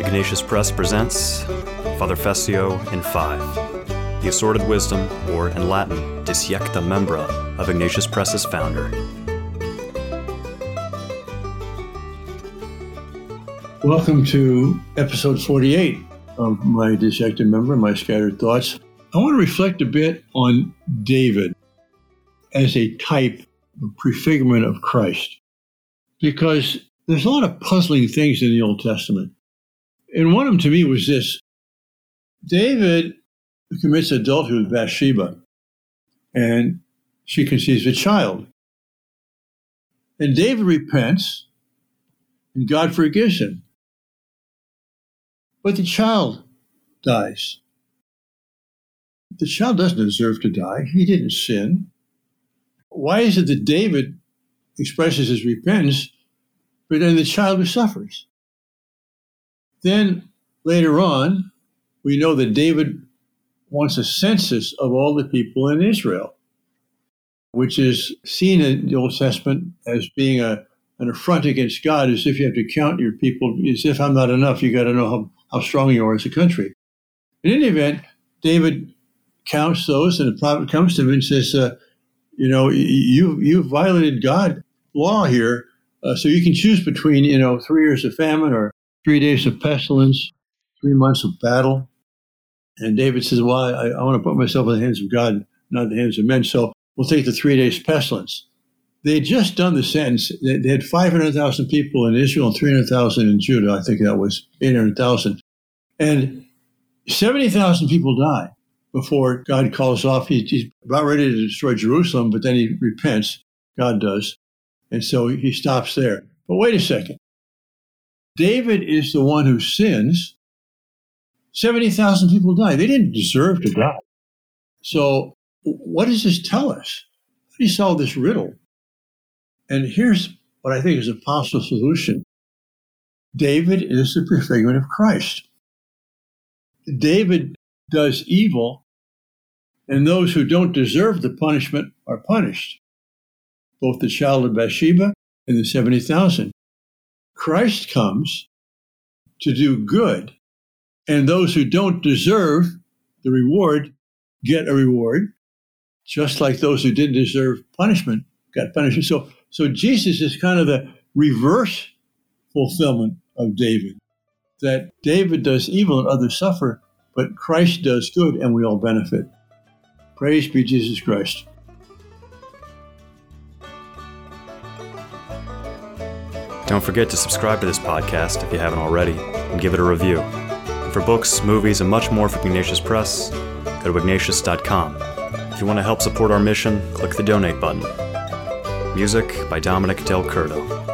Ignatius Press presents Father Fessio in 5, the assorted wisdom, or in Latin, Disjecta Membra, of Ignatius Press's founder. Welcome to episode 48 of my Disjecta Membra, my scattered thoughts. I want to reflect a bit on David as a type, a prefigurement of Christ, because there's a lot of puzzling things in the Old Testament. And one of them to me was this. David commits adultery with Bathsheba, and she conceives a child. And David repents, and God forgives him. But the child dies. The child doesn't deserve to die. He didn't sin. Why is it that David expresses his repentance, but then the child who suffers? Then later on, we know that David wants a census of all the people in Israel, which is seen in the Old Testament as being an affront against God, as if you have to count your people, as if I'm not enough. You got to know how strong you are as a country. In any event, David counts those, and the prophet comes to him and says, you've violated God's law here, so you can choose between, 3 years of famine or 3 days of pestilence, 3 months of battle. And David says, well, I want to put myself in the hands of God, not the hands of men, so we'll take the 3 days pestilence. They had just done the sentence. They had 500,000 people in Israel and 300,000 in Judah. I think that was 800,000. And 70,000 people die before God calls off. He's about ready to destroy Jerusalem, but then he repents. God does. And so he stops there. But wait a second. David is the one who sins. 70,000 people die. They didn't deserve to die. So what does this tell us? How do you solve this riddle? And here's what I think is a possible solution. David is the prefigurement of Christ. David does evil, and those who don't deserve the punishment are punished, both the child of Bathsheba and the 70,000. Christ comes to do good, and those who don't deserve the reward get a reward, just like those who didn't deserve punishment got punishment. So Jesus is kind of the reverse fulfillment of David, that David does evil and others suffer, but Christ does good and we all benefit. Praise be Jesus Christ. Don't forget to subscribe to this podcast if you haven't already, and give it a review. And for books, movies, and much more from Ignatius Press, go to ignatius.com. If you want to help support our mission, click the donate button. Music by Dominic Del Curto.